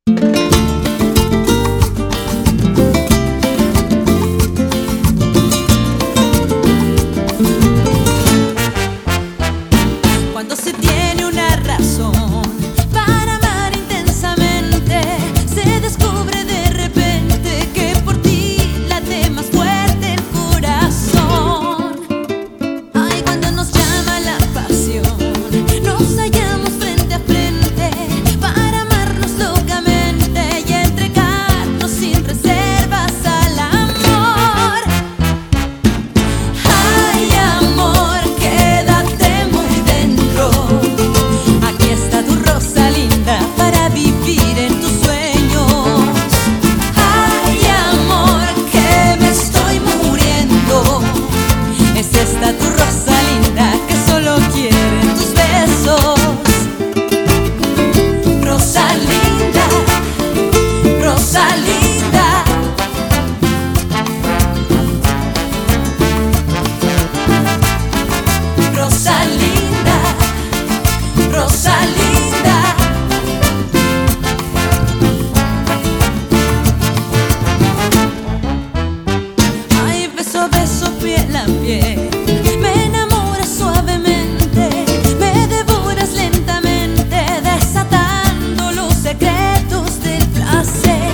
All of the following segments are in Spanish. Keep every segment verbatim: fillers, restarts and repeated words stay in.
Cuando se tiene una razón para amar intensamente, se descubre de repente que por ti late más fuerte el corazón. Ay, cuando nos llama la pasión, nos hallamos frente a frente para amarnos locamente y entregarnos sin reservas al amor. Ay, amor, quédate muy dentro. Aquí está tu rosa linda para vivir en tus sueños. Ay, amor, que me estoy muriendo. Es esta tu rosa linda que solo quiere tus besos. Rosa linda, rosa linda. Rosa linda, rosa linda. Ay, beso a beso, piel a piel, me enamoras suavemente, me devoras lentamente, desatando los secretos del placer.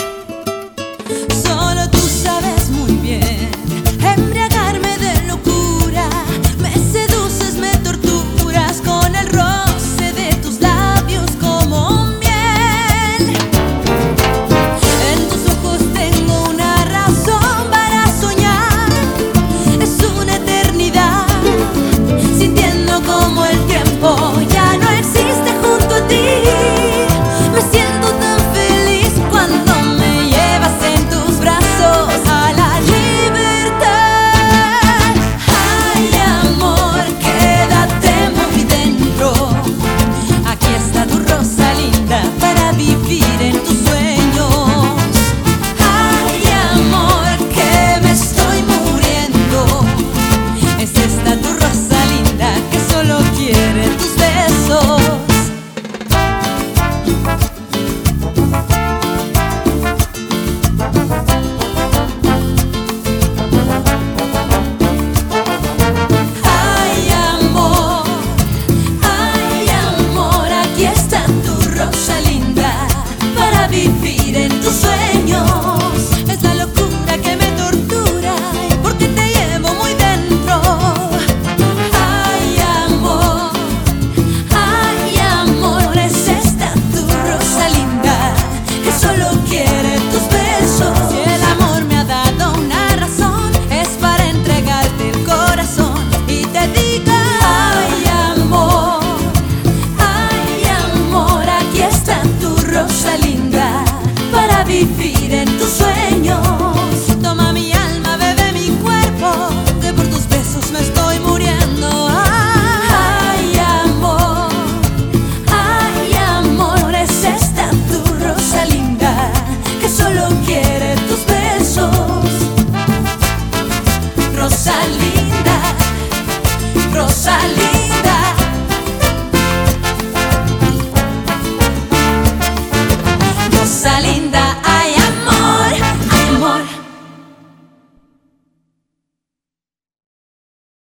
Solo tú sabes muy bien embriagarme de locura, me seduces, me torturas con el roce de tus labios como miel. En tus ojos tengo una razón para soñar, es una eternidad, sintiendo como el tiempo ya no existe junto a ti. Me siento tan feliz cuando me llevas en tus brazos a la libertad. Ay, amor, quédate muy dentro. Aquí está tu rosa linda para vivir en tus sueños. Ay, amor, que me estoy muriendo. Es esta tu rosa linda que solo quiere tus besos. Ay, amor, ay, amor, aquí está tu rosa linda para vivir en tus sueños. Es la locura que me tortura porque te llevo muy dentro. Ay, amor, ay, amor, es esta tu rosa linda que solo quiere tus besos. Si el amor me ha dado una razón, es para entregarte el corazón y te digo: ay, amor, ay, amor, aquí está tu rosa linda para vivir